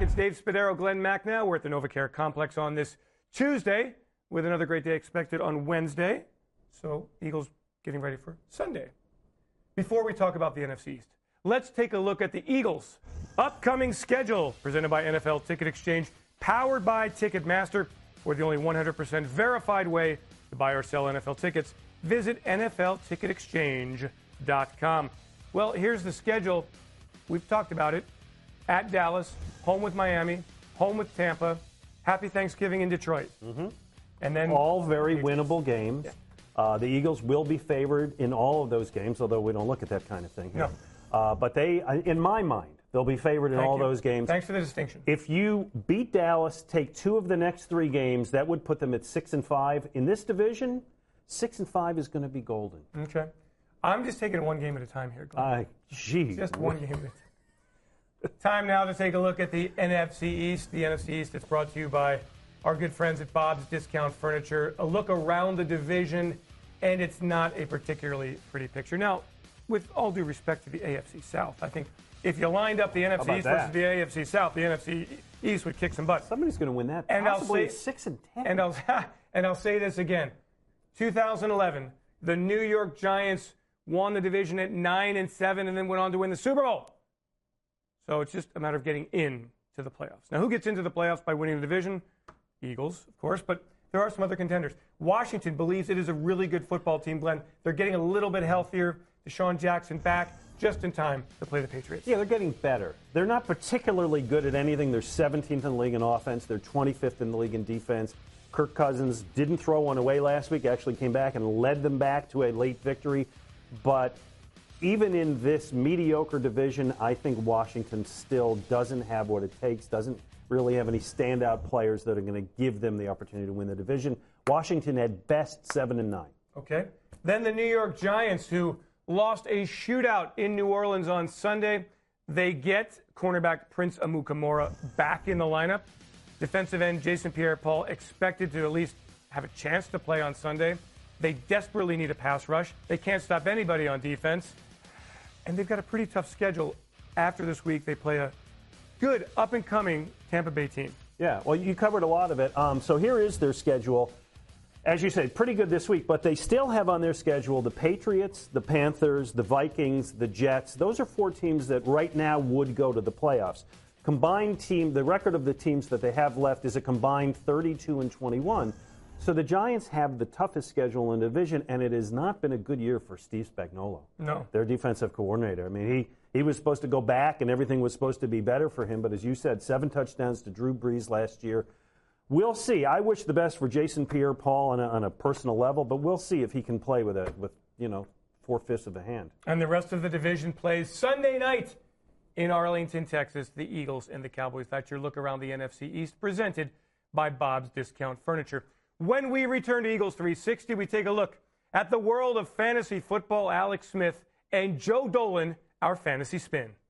It's Dave Spadaro, Glenn Macnow. We're at the NovaCare Complex on this Tuesday with another great day expected on Wednesday. So Eagles getting ready for Sunday. Before we talk about the NFC East, let's take a look at the Eagles' upcoming schedule presented by NFL Ticket Exchange, powered by Ticketmaster. We're the only 100% verified way to buy or sell NFL tickets. Visit NFLTicketExchange.com. Well, here's the schedule. We've talked about it. At Dallas, home with Miami, home with Tampa, Happy Thanksgiving in Detroit. Mm-hmm. And then all very winnable games. Yeah. The Eagles will be favored in all of those games, although we don't look at that kind of thing here. No. But they, in my mind, they'll be favored in all those games. Thanks for the distinction. If you beat Dallas, take 2 of the next 3 games, that would put them at 6-5. In this division, 6-5 is going to be golden. Okay. I'm just taking it one game at a time here, Glenn. Geez. Just one game at a time. Time now to take a look at the NFC East. The NFC East is brought to you by our good friends at Bob's Discount Furniture. A look around the division, and it's not a particularly pretty picture. Now, with all due respect to the AFC South, I think if you lined up the NFC East versus the AFC South, the NFC East would kick some butt. Somebody's going to win that. And possibly 6-10. And I'll say this again. 2011, the New York Giants won the division at 9-7 and then went on to win the Super Bowl. So it's just a matter of getting into the playoffs. Now, who gets into the playoffs by winning the division? Eagles, of course, but there are some other contenders. Washington believes it is a really good football team, Glenn. They're getting a little bit healthier. Deshaun Jackson back just in time to play the Patriots. Yeah, they're getting better. They're not particularly good at anything. They're 17th in the league in offense. They're 25th in the league in defense. Kirk Cousins didn't throw one away last week, actually came back and led them back to a late victory. But even in this mediocre division, I think Washington still doesn't have what it takes, doesn't really have any standout players that are going to give them the opportunity to win the division. Washington at best 7-9. Okay. Then the New York Giants, who lost a shootout in New Orleans on Sunday. They get cornerback Prince Amukamara back in the lineup. Defensive end Jason Pierre-Paul expected to at least have a chance to play on Sunday. They desperately need a pass rush. They can't stop anybody on defense. And they've got a pretty tough schedule. After this week, they play a good, up-and-coming Tampa Bay team. Yeah, well, you covered a lot of it. So here is their schedule. As you said, pretty good this week, but they still have on their schedule the Patriots, the Panthers, the Vikings, the Jets. Those are 4 teams that right now would go to the playoffs. Combined team, the record of the teams that they have left is a combined 32-21. So the Giants have the toughest schedule in the division, and it has not been a good year for Steve Spagnuolo. No. Their defensive coordinator. I mean, he was supposed to go back, and everything was supposed to be better for him. But as you said, 7 touchdowns to Drew Brees last year. We'll see. I wish the best for Jason Pierre-Paul on a personal level, but we'll see if he can play with 4/5 of a hand. And the rest of the division plays Sunday night in Arlington, Texas. The Eagles and the Cowboys. That's your look around the NFC East, presented by Bob's Discount Furniture. When we return to Eagles 360, we take a look at the world of fantasy football. Alex Smith and Joe Dolan, our fantasy spin.